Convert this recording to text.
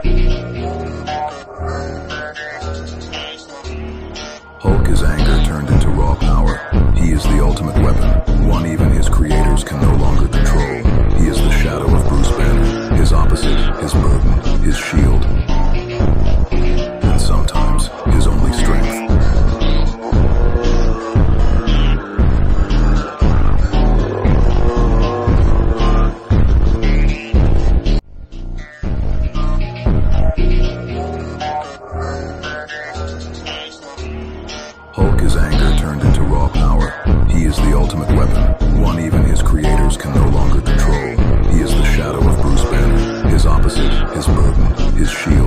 Hulk is anger turned into raw power. He is the ultimate weapon, one even his creators can no longer control. He is the shadow of Bruce Banner, his opposite, his burden, his shield, and sometimes his only strength. Hulk is anger turned into raw power. He is the ultimate weapon, one even his creators can no longer control. He is the shadow of Bruce Banner, his opposite, his burden, his shield,